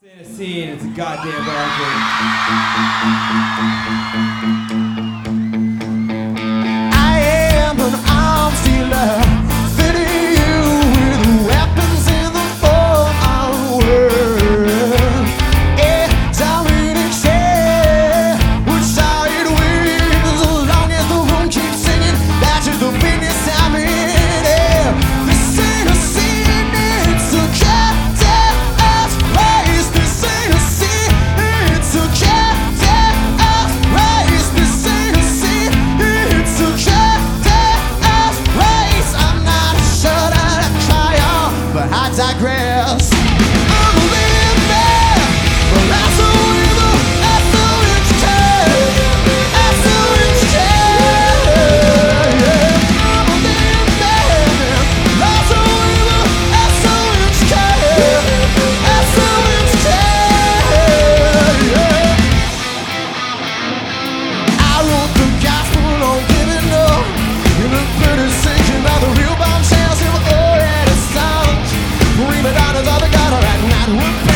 Tennessee, and it's a goddamn bad I am an arms dealer, fitting you with weapons in the forearm world. Yeah, Dominic said, which side wins, as long as the room keeps singing, that's just the business I'm in. Yeah, this ain't a scene, it's a cat-ass race. This ain't a scene, it's a cat-ass race. This ain't a scene, it's a cat-ass race. I'm not sure that I try on, but I digress. I'm a living man, but that's a river, that's a rich tale, that's a rich tale. Yeah, I'm a living man, that's a river, that's a rich tale, that's a rich tale. Yeah. I wrote the gospel on giving up. In the pretty sinking by the real bombshells in the already songs. Prima donnas of the gutter at night would